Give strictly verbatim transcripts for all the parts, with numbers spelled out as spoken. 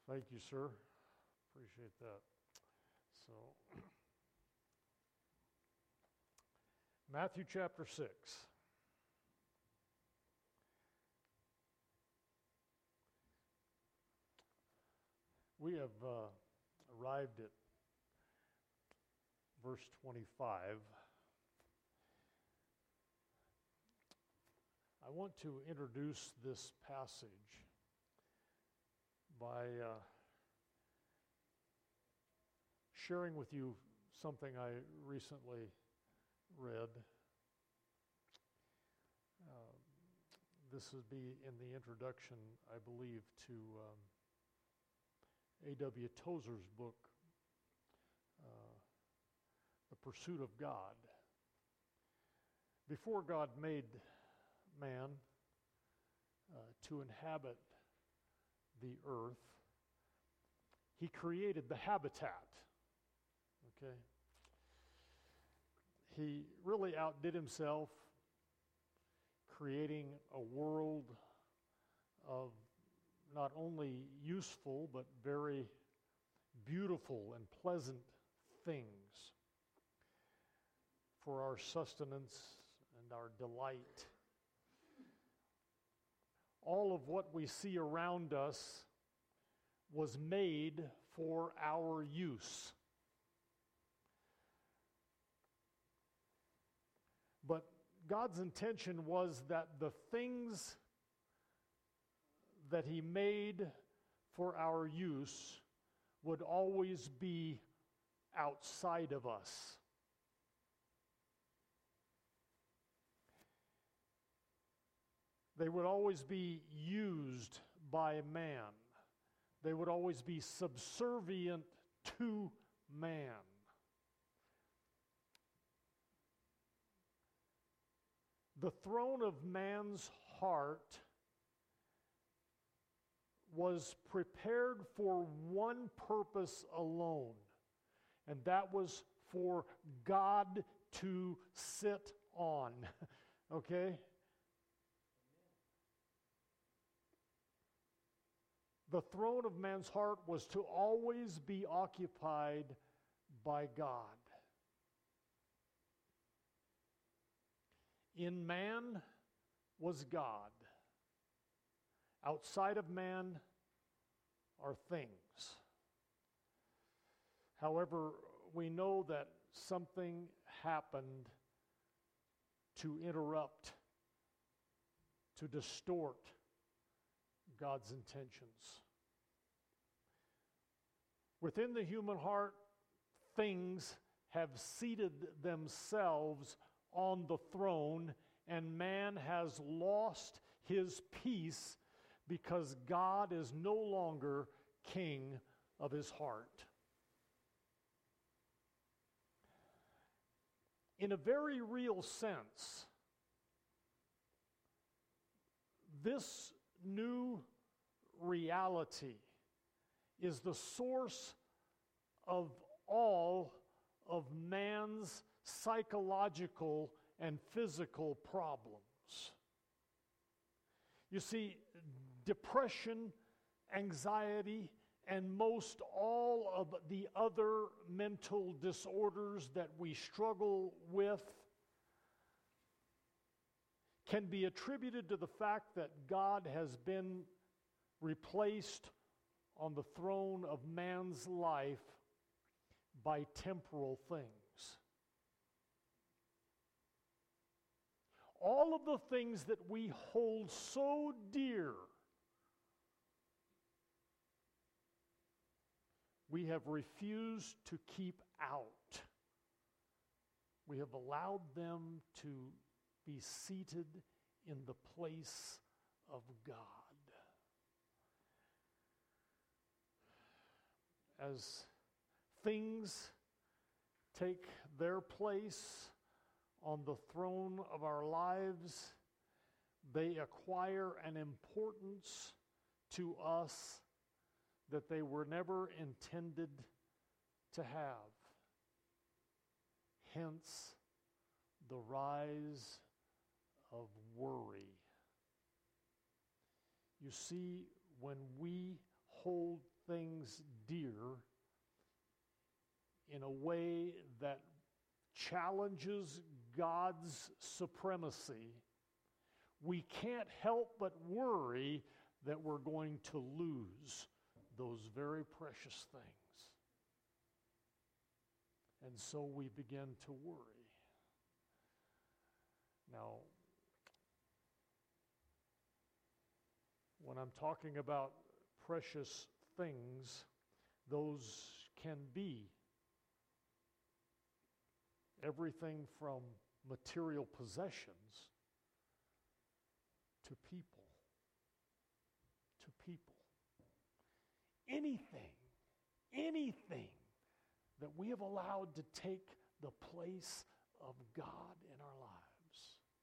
Thank you, sir. Appreciate that. So, Matthew chapter six. We have uh, arrived at verse twenty-five. I want to introduce this passage by uh, sharing with you something I recently read. Uh, this would be in the introduction, I believe, to um, A W Tozer's book, uh, The Pursuit of God. Before God made man uh, to inhabit the earth, he created the habitat. Okay? He really outdid himself creating a world of not only useful but very beautiful and pleasant things for our sustenance and our delight. All of what we see around us was made for our use. But God's intention was that the things that He made for our use would always be outside of us. They would always be used by man. They would always be subservient to man. The throne of man's heart was prepared for one purpose alone, and that was for God to sit on. Okay? The throne of man's heart was to always be occupied by God. In man was God. Outside of man are things. However, we know that something happened to interrupt, to distort God's intentions. Within the human heart, things have seated themselves on the throne, and man has lost his peace because God is no longer king of his heart. In a very real sense, this new reality is the source of all of man's psychological and physical problems. You see, depression, anxiety, and most all of the other mental disorders that we struggle with can be attributed to the fact that God has been replaced on the throne of man's life by temporal things. All of the things that we hold so dear, we have refused to keep out. We have allowed them to be seated in the place of God. As things take their place on the throne of our lives, they acquire an importance to us that they were never intended to have. Hence, the rise of worry. You see, when we hold things dear in a way that challenges God's supremacy, we can't help but worry that we're going to lose those very precious things. And so we begin to worry. Now, when I'm talking about precious things, those can be everything from material possessions to people. To people. Anything, anything that we have allowed to take the place of God in our lives.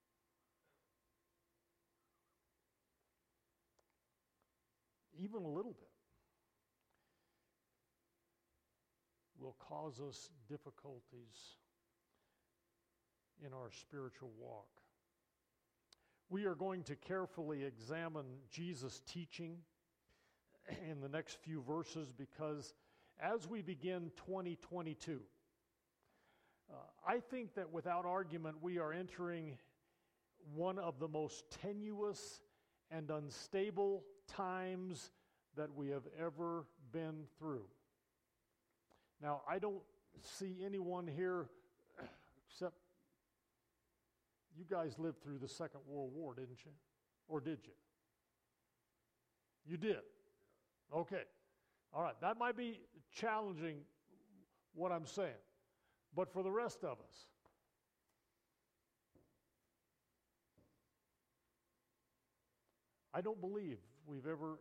Even a little bit will cause us difficulties in our spiritual walk. We are going to carefully examine Jesus' teaching in the next few verses because as we begin twenty twenty-two, uh, I think that without argument we are entering one of the most tenuous and unstable times that we have ever been through. Now, I don't see anyone here except you guys lived through the Second World War, didn't you? Or did you? You did? Okay. All right. That might be challenging what I'm saying. But for the rest of us, I don't believe we've ever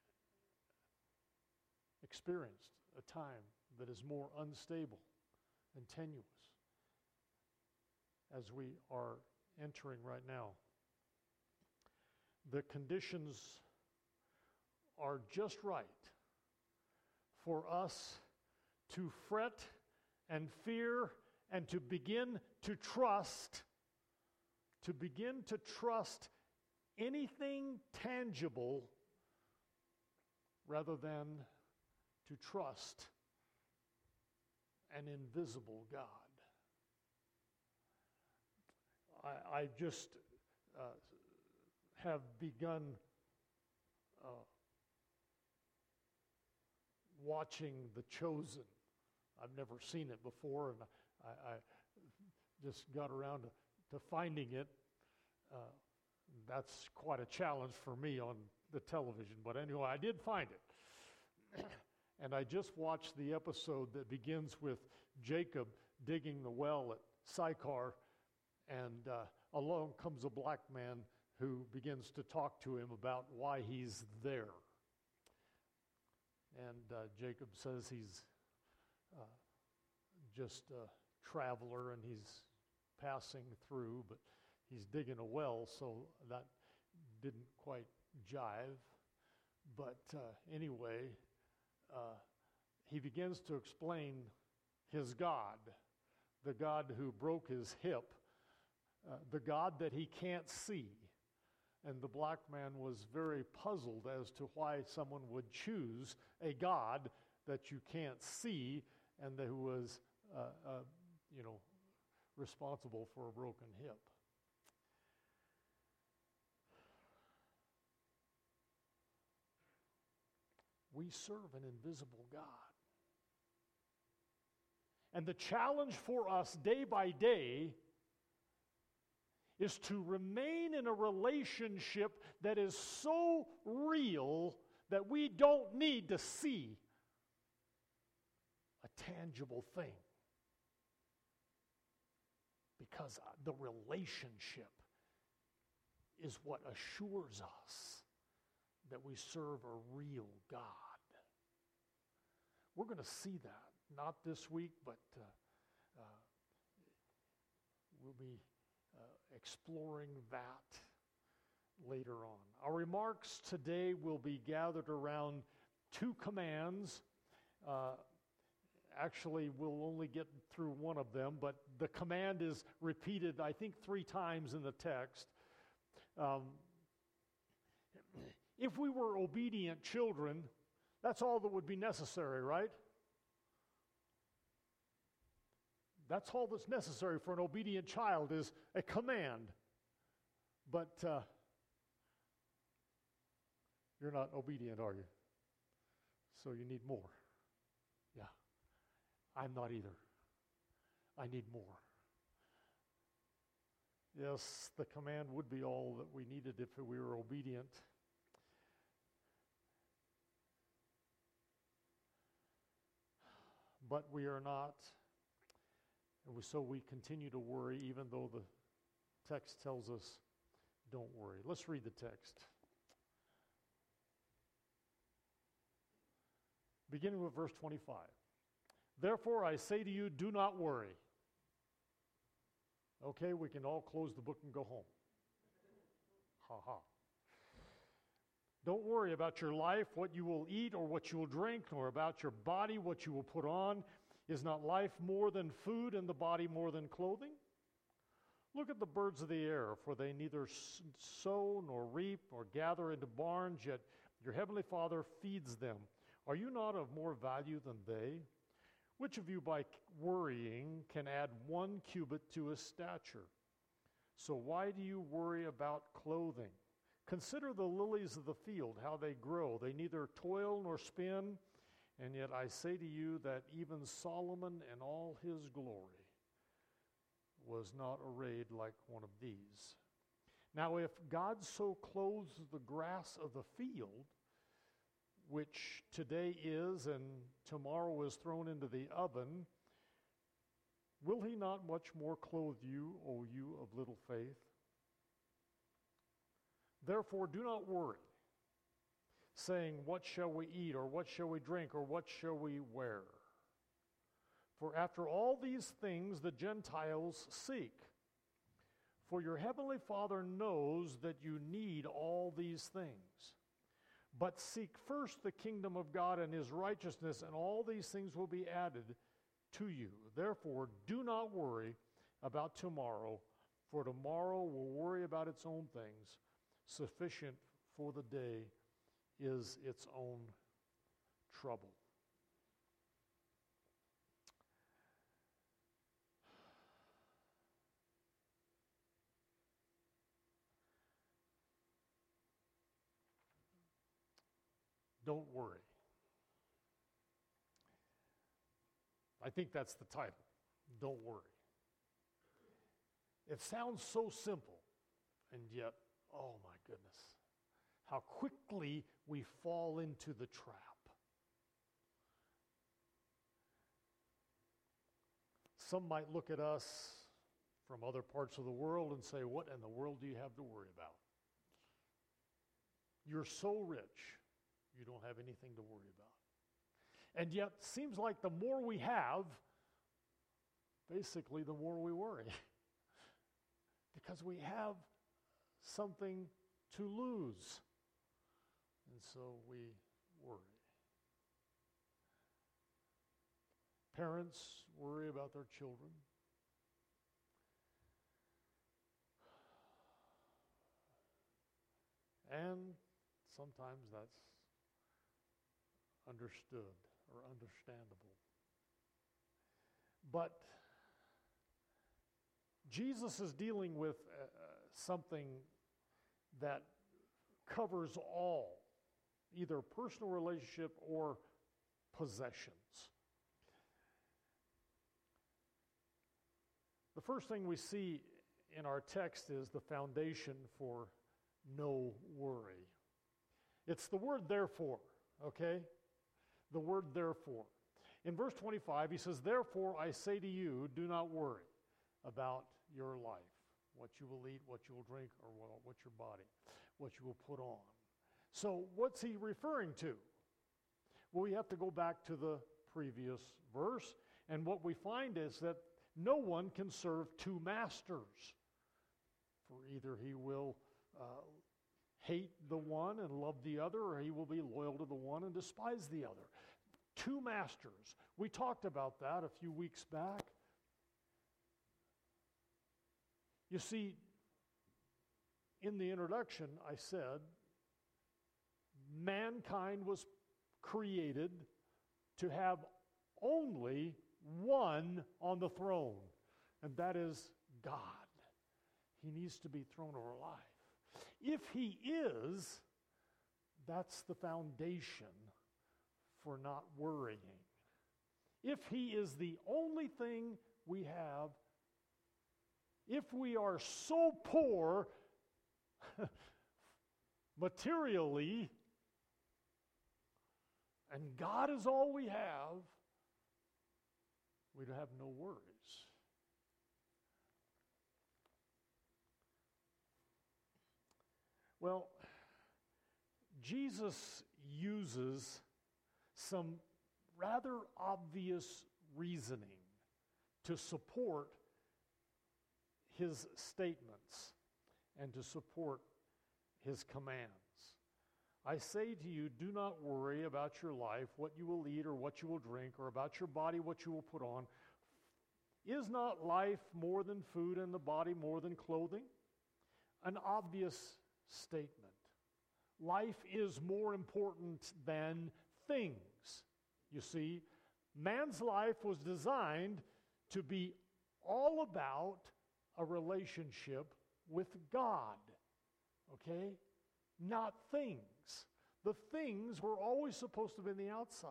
experienced a time that is more unstable and tenuous as we are entering right now. The conditions are just right for us to fret and fear and to begin to trust, to begin to trust anything tangible rather than to trust an invisible God. I, I just uh, have begun uh, watching The Chosen. I've never seen it before, and I, I just got around to, to finding it. Uh, that's quite a challenge for me on the television, but anyway, I did find it. And I just watched the episode that begins with Jacob digging the well at Sychar, and uh, along comes a black man who begins to talk to him about why he's there. And uh, Jacob says he's uh, just a traveler and he's passing through, but he's digging a well, so that didn't quite jive. But uh, anyway, uh, he begins to explain his God, the God who broke his hip, uh, the God that he can't see. And the black man was very puzzled as to why someone would choose a God that you can't see and that who was, uh, uh, you know, responsible for a broken hip. We serve an invisible God. And the challenge for us day by day is to remain in a relationship that is so real that we don't need to see a tangible thing. Because the relationship is what assures us that we serve a real God. We're going to see that, not this week, but uh, uh, we'll be uh, exploring that later on. Our remarks today will be gathered around two commands. Uh, actually, we'll only get through one of them, but the command is repeated, I think, three times in the text. Um, If we were obedient children, That's all that would be necessary, right? That's all that's necessary for an obedient child is a command. But uh, you're not obedient, are you? So you need more. Yeah. I'm not either. I need more. Yes, the command would be all that we needed if we were obedient. But we are not. And we, so we continue to worry even though the text tells us don't worry. Let's read the text. Beginning with verse twenty-five. Therefore I say to you, do not worry. Okay, we can all close the book and go home. Ha ha. Don't worry about your life, what you will eat or what you will drink, nor about your body, what you will put on. Is not life more than food and the body more than clothing? Look at the birds of the air, for they neither sow nor reap nor gather into barns, yet your heavenly Father feeds them. Are you not of more value than they? Which of you by worrying can add one cubit to his stature? So why do you worry about clothing? Consider the lilies of the field, how they grow. They neither toil nor spin, and yet I say to you that even Solomon in all his glory was not arrayed like one of these. Now if God so clothes the grass of the field, which today is and tomorrow is thrown into the oven, will he not much more clothe you, O you of little faith? Therefore do not worry, saying, what shall we eat, or what shall we drink, or what shall we wear? For after all these things the Gentiles seek. For your heavenly Father knows that you need all these things. But seek first the kingdom of God and his righteousness, and all these things will be added to you. Therefore, do not worry about tomorrow, for tomorrow will worry about its own things. Sufficient for the day is its own trouble. Don't worry. I think that's the title. Don't worry. It sounds so simple, and yet, oh my goodness, how quickly we fall into the trap. Some might look at us from other parts of the world and say, what in the world do you have to worry about? You're so rich. You don't have anything to worry about. And yet, seems like the more we have, basically the more we worry. Because we have something to lose. And so we worry. Parents worry about their children. And sometimes that's understood or understandable. But Jesus is dealing with uh, something that covers all, either personal relationship or possessions. The first thing we see in our text is the foundation for no worry. It's the word therefore, okay? The word therefore. In verse twenty-five, he says, therefore I say to you, do not worry about your life, what you will eat, what you will drink, or what your body, what you will put on. So what's he referring to? Well, we have to go back to the previous verse, and what we find is that no one can serve two masters. For either he will uh, hate the one and love the other, or he will be loyal to the one and despise the other. Two masters. We talked about that a few weeks back. You see, in the introduction, I said, mankind was created to have only one on the throne, and that is God. He needs to be throne over life. If He is, that's the foundation for not worrying. If He is the only thing we have, if we are so poor materially, and God is all we have, we'd have no worries. Well, Jesus uses some rather obvious reasoning to support His statements and to support His commands. I say to you, do not worry about your life, what you will eat or what you will drink, or about your body, what you will put on. Is not life more than food and the body more than clothing? An obvious statement. Life is more important than things. You see, man's life was designed to be all about a relationship with God, okay? Not things. The things were always supposed to be on the outside.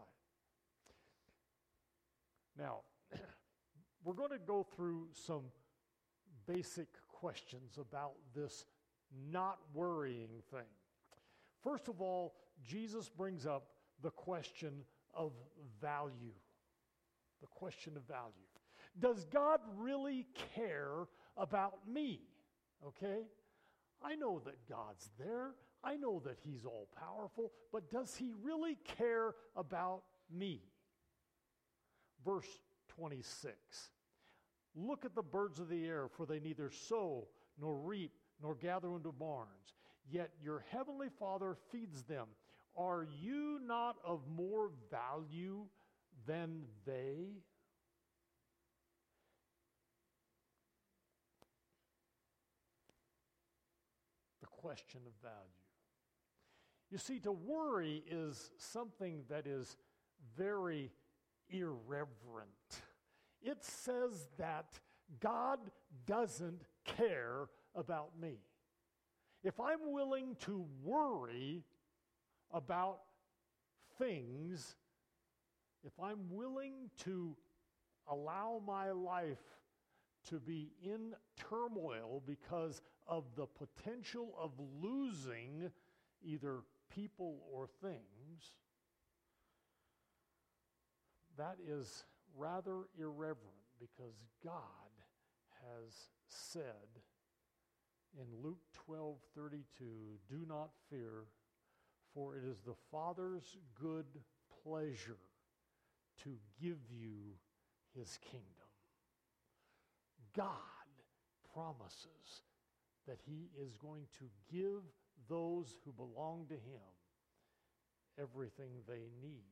Now, we're going to go through some basic questions about this not worrying thing. First of all, Jesus brings up the question of value. The question of value. Does God really care about me? Okay? I know that God's there. I know that He's all powerful, but does He really care about me? Verse twenty-six. Look at the birds of the air, for they neither sow nor reap nor gather into barns, yet your heavenly Father feeds them. Are you not of more value than they? The question of value. You see, to worry is something that is very irreverent. It says that God doesn't care about me. If I'm willing to worry about things, if I'm willing to allow my life to be in turmoil because of the potential of losing either people or things, that is rather irreverent, because God has said in Luke twelve thirty-two, do not fear, for it is the Father's good pleasure to give you His kingdom. God promises that He is going to give those who belong to Him everything they need.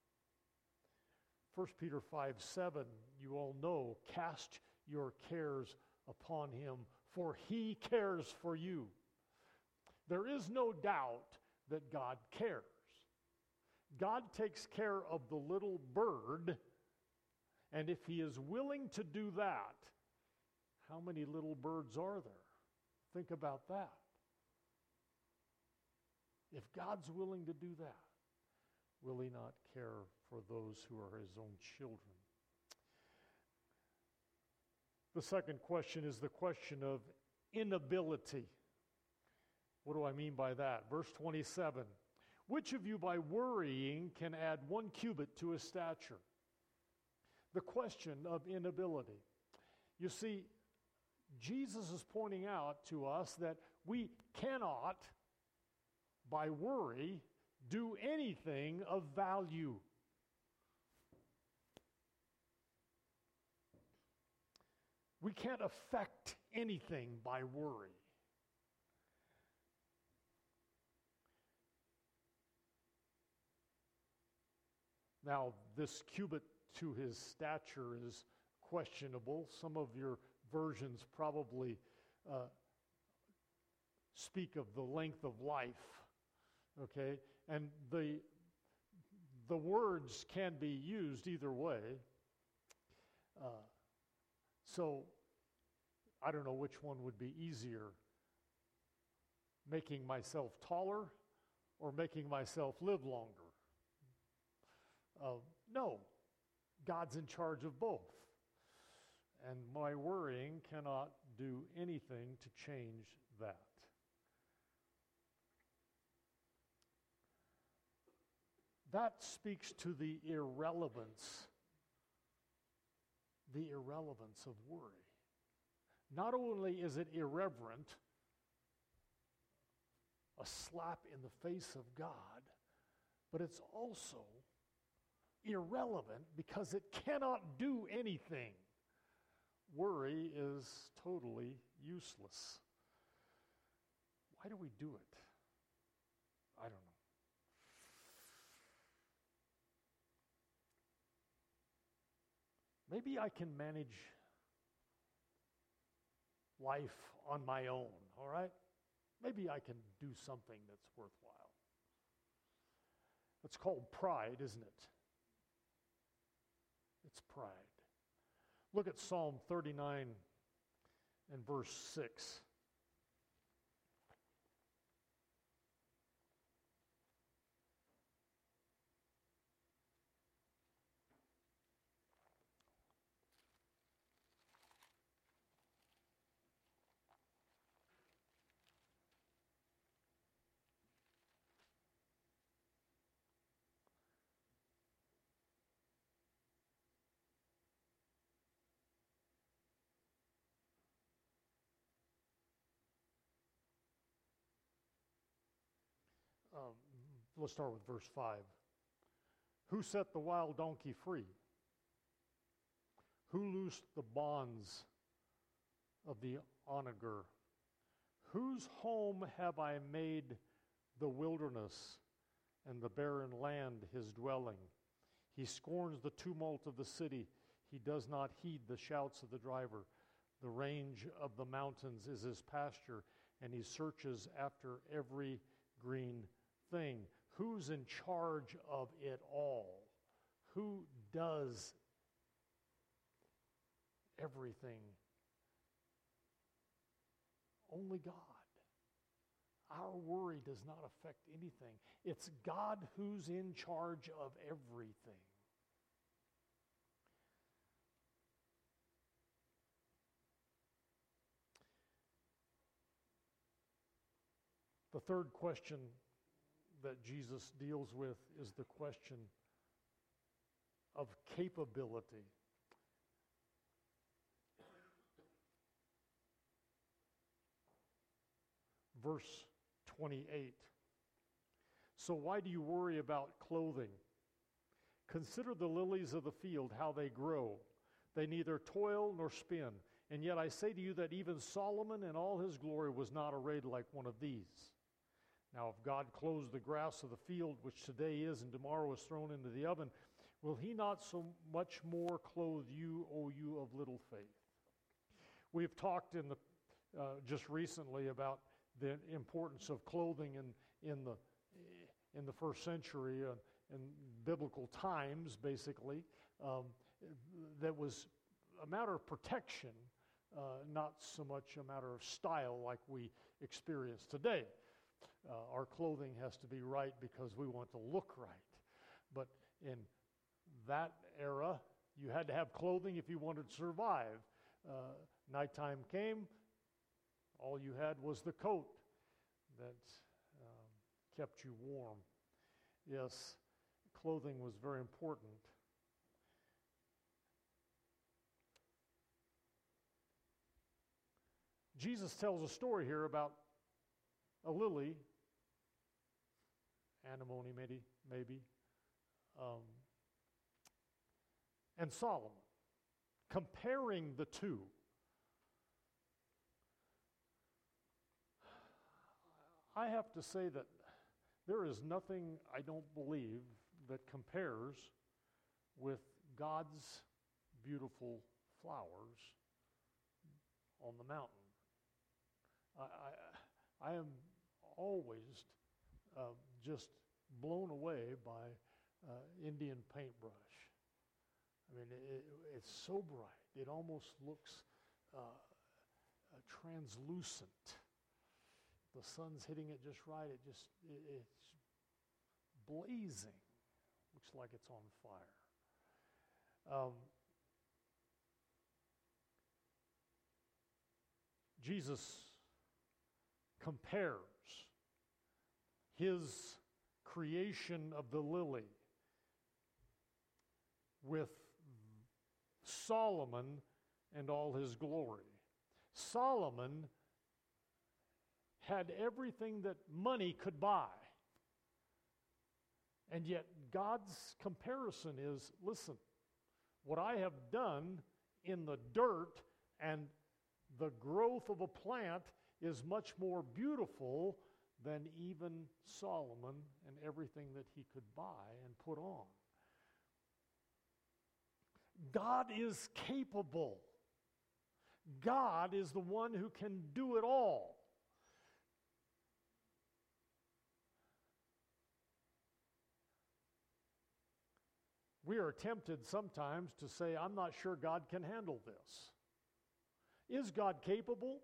First Peter five seven, you all know, cast your cares upon Him, for He cares for you. There is no doubt that God cares. God takes care of the little bird, and if He is willing to do that, how many little birds are there? Think about that. If God's willing to do that, will He not care for those who are His own children? The second question is the question of inability. What do I mean by that? Verse twenty-seven. Which of you by worrying can add one cubit to his stature? The question of inability. You see, Jesus is pointing out to us that we cannot, by worry, do anything of value. We can't affect anything by worry. Now, this cubit to his stature is questionable. Some of your versions probably uh, speak of the length of life, okay? And the the words can be used either way. Uh, so I don't know which one would be easier, making myself taller or making myself live longer. Uh, no, God's in charge of both. And my worrying cannot do anything to change that. That speaks to the irrelevance, the irrelevance of worry. Not only is it irreverent, a slap in the face of God, but it's also irrelevant because it cannot do anything. Worry is totally useless. Why do we do it? I don't know. Maybe I can manage life on my own, all right? Maybe I can do something that's worthwhile. It's called pride, isn't it? It's pride. Look at Psalm thirty-nine and verse six. Um, let's start with verse five. Who set the wild donkey free? Who loosed the bonds of the onager? Whose home have I made the wilderness, and the barren land his dwelling? He scorns the tumult of the city. He does not heed the shouts of the driver. The range of the mountains is his pasture, and he searches after every green thing. Who's in charge of it all? Who does everything? Only God. Our worry does not affect anything. It's God who's in charge of everything. The third question that Jesus deals with is the question of capability. Verse twenty-eight. So why do you worry about clothing? Consider the lilies of the field, how they grow. They neither toil nor spin. And yet I say to you that even Solomon in all his glory was not arrayed like one of these. Now, if God clothes the grass of the field, which today is and tomorrow is thrown into the oven, will he not so much more clothe you, O you of little faith? We've talked in the uh, just recently about the importance of clothing in, in, the, in the first century, uh, in biblical times, basically. Um, that was a matter of protection, uh, not so much a matter of style like we experience today. Uh, our clothing has to be right because we want to look right. But in that era, you had to have clothing if you wanted to survive. Uh, nighttime came, all you had was the coat that um, kept you warm. Yes, clothing was very important. Jesus tells a story here about a lily, anemone maybe, maybe, um, and Solomon, comparing the two. I have to say that there is nothing, I don't believe, that compares with God's beautiful flowers on the mountain. I, I, I am always uh, just blown away by uh, Indian paintbrush. I mean, it, it's so bright. It almost looks uh, uh, translucent. The sun's hitting it just right. It just, it, it's blazing. Looks like it's on fire. Um, Jesus compares his creation of the lily with Solomon and all his glory. Solomon had everything that money could buy. And yet God's comparison is, listen, what I have done in the dirt and the growth of a plant is much more beautiful than even Solomon and everything that he could buy and put on. God is capable. God is the one who can do it all. We are tempted sometimes to say, I'm not sure God can handle this. Is God capable?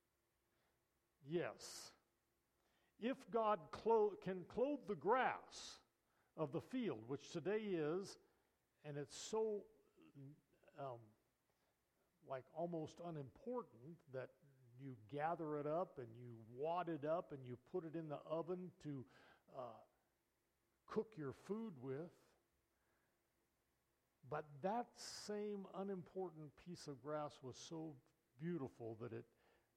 Yes. If God clo- can clothe the grass of the field, which today is, and it's so um, like almost unimportant that you gather it up and you wad it up and you put it in the oven to uh, cook your food with. But that same unimportant piece of grass was so beautiful that it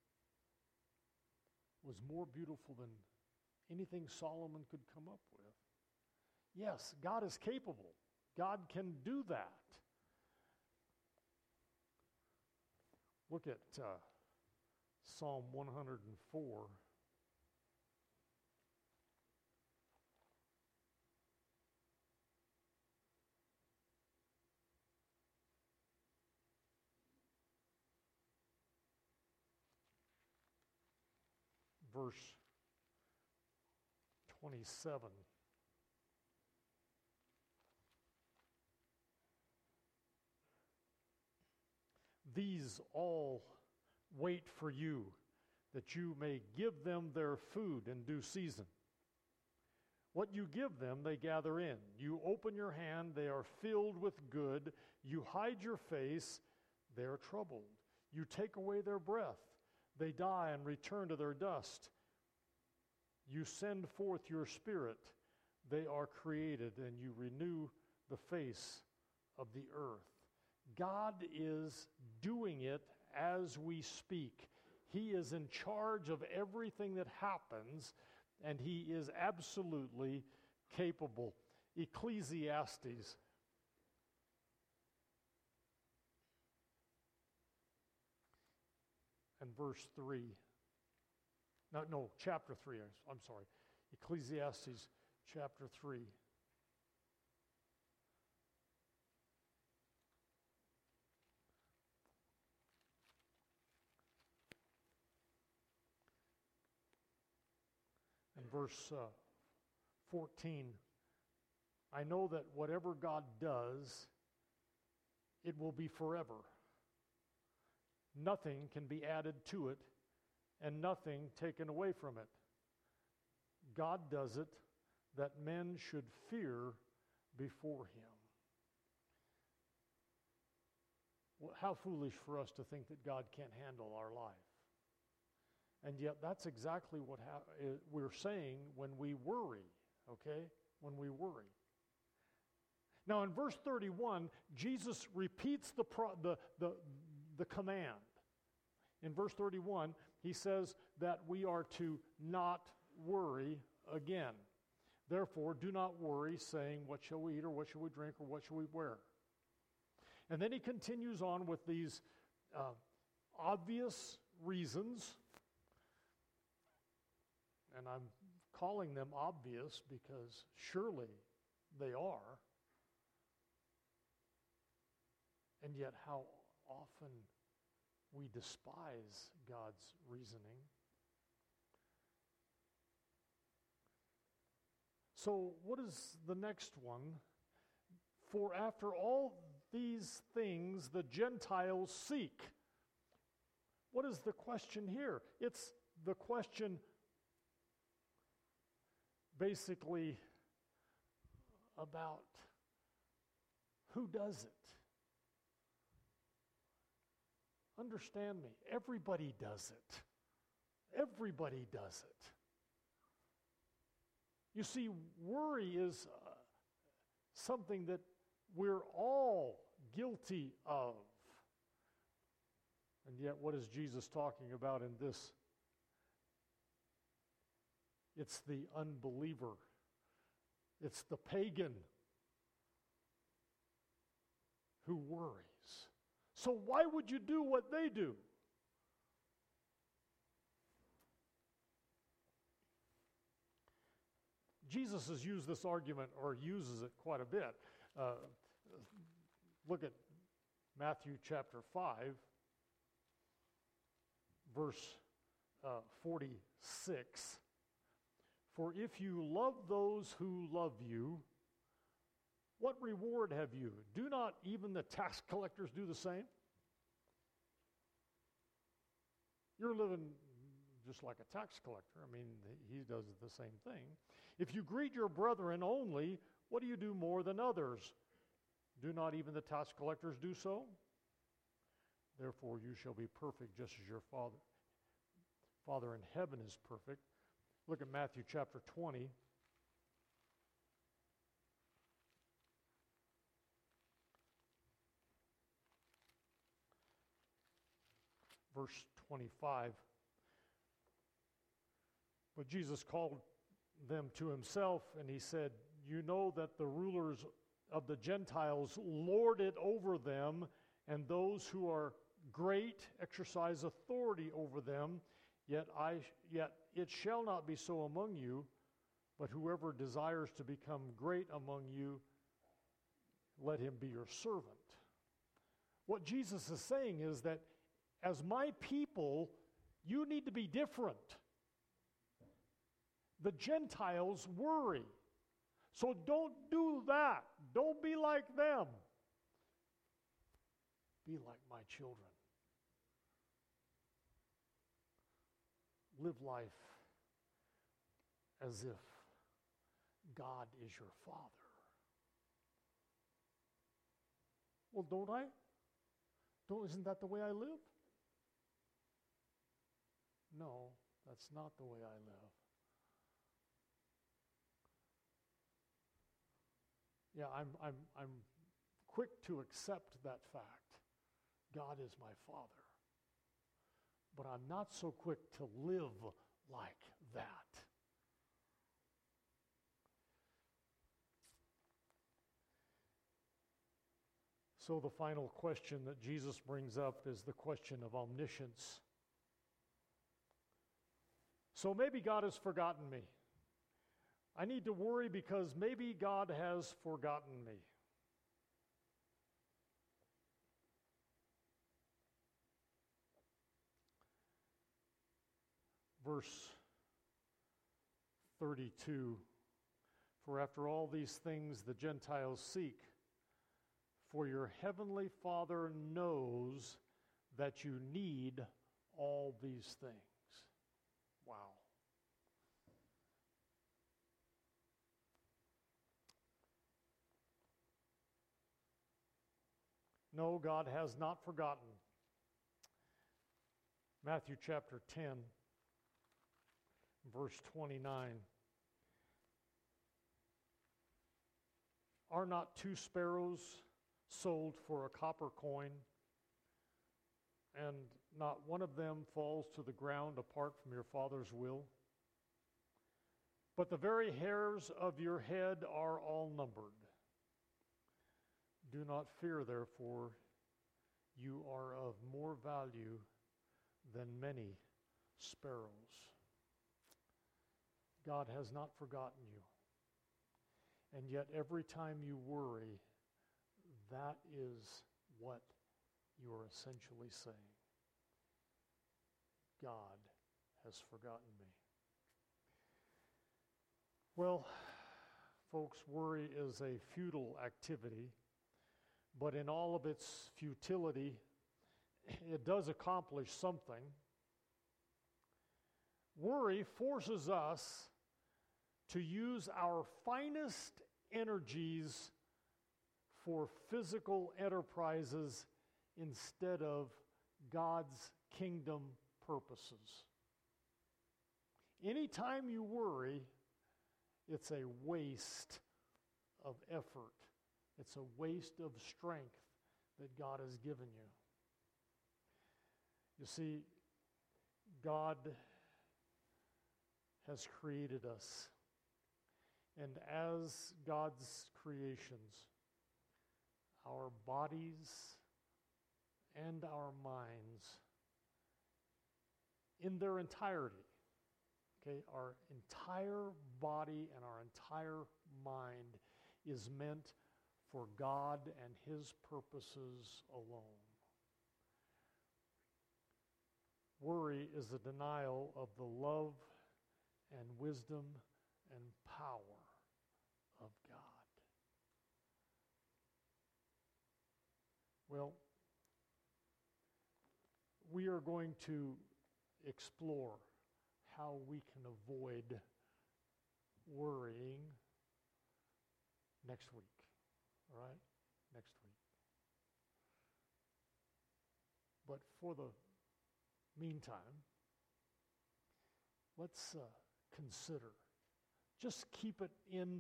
was more beautiful than anything Solomon could come up with. Yes, God is capable. God can do that. Look at uh, Psalm one hundred four. Verse twenty-seven. These all wait for you, that you may give them their food in due season. What you give them, they gather in. You open your hand, they are filled with good. You hide your face, they are troubled. You take away their breath, they die and return to their dust. You send forth your spirit, they are created, and you renew the face of the earth. God is doing it as we speak. He is in charge of everything that happens, and he is absolutely capable. Ecclesiastes and verse three. No, no, chapter three, I'm sorry. Ecclesiastes chapter three. And verse uh, fourteen. I know that whatever God does, it will be forever. Nothing can be added to it, and nothing taken away from it. God does it that men should fear before him. Well, how foolish for us to think that God can't handle our life. And yet that's exactly what ha- we're saying when we worry, okay? When we worry. Now in verse thirty-one, Jesus repeats the, pro- the, the, the command. In verse thirty-one, he says that we are to not worry again. Therefore, do not worry, saying, what shall we eat, or what shall we drink, or what shall we wear? And then he continues on with these uh, obvious reasons, and I'm calling them obvious because surely they are. And yet how often we despise God's reasoning. So, what is the next one? For after all these things the Gentiles seek. What is the question here? It's the question basically about who does it. Understand me, everybody does it. Everybody does it. You see, worry is uh, something that we're all guilty of. And yet, what is Jesus talking about in this? It's the unbeliever. It's the pagan who worries. So why would you do what they do? Jesus has used this argument, or uses it quite a bit. Uh, look at Matthew chapter five, verse uh, forty-six. For if you love those who love you, what reward have you? Do not even the tax collectors do the same? You're living just like a tax collector. I mean, he does the same thing. If you greet your brethren only, what do you do more than others? Do not even the tax collectors do so? Therefore you shall be perfect just as your Father, Father in heaven is perfect. Look at Matthew chapter twenty. Verse twenty-five. But Jesus called them to himself, and he said, you know that the rulers of the Gentiles lord it over them, and those who are great exercise authority over them. Yet I, yet it shall not be so among you, but whoever desires to become great among you, let him be your servant. What Jesus is saying is that as my people, you need to be different. The Gentiles worry. So don't do that. Don't be like them. Be like my children. Live life as if God is your Father. Well, don't I? Don't, isn't that the way I live? No, that's not the way I live. Yeah, I'm, I'm, I'm quick to accept that fact. God is my Father. But I'm not so quick to live like that. So the final question that Jesus brings up is the question of omniscience. So maybe God has forgotten me. I need to worry because maybe God has forgotten me. Verse thirty-two, for after all these things the Gentiles seek, for your heavenly Father knows that you need all these things. Wow. No, God has not forgotten. Matthew chapter ten, verse twenty-nine. Are not two sparrows sold for a copper coin, and not one of them falls to the ground apart from your Father's will? But the very hairs of your head are all numbered. Do not fear, therefore, you are of more value than many sparrows. God has not forgotten you. And yet every time you worry, that is what you are essentially saying. God has forgotten me. Well, folks, worry is a futile activity, but in all of its futility, it does accomplish something. Worry forces us to use our finest energies for physical enterprises instead of God's kingdom purposes. Anytime you worry, it's a waste of effort. It's a waste of strength that God has given you. You see, God has created us. And as God's creations, our bodies and our minds, in their entirety, okay, our entire body and our entire mind is meant for God and His purposes alone. Worry is a denial of the love and wisdom and power of God. Well, we are going to explore how we can avoid worrying next week. All right? Next week. But for the meantime, let's uh, consider. Just keep it in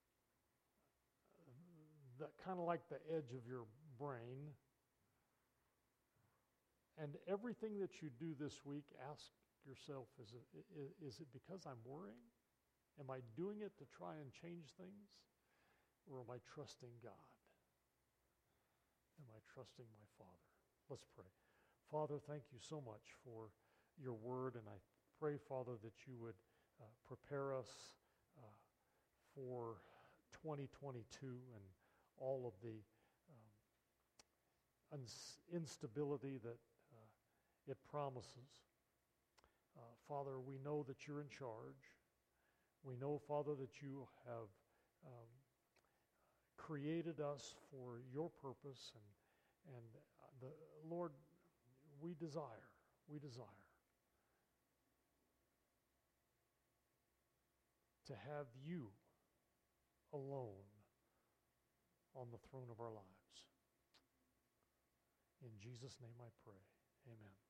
the kind of like the edge of your brain. And everything that you do this week, ask yourself, is it, is it because I'm worrying? Am I doing it to try and change things? Or am I trusting God? Am I trusting my Father? Let's pray. Father, thank you so much for your word, and I pray, Father, that you would uh, prepare us uh, for twenty twenty-two and all of the um, uns- instability that uh, it promises. Uh, Father, we know that you're in charge. We know, Father, that you have um, created us for your purpose, and, and uh, the Lord, we desire, we desire to have you alone on the throne of our lives. In Jesus' name I pray. Amen.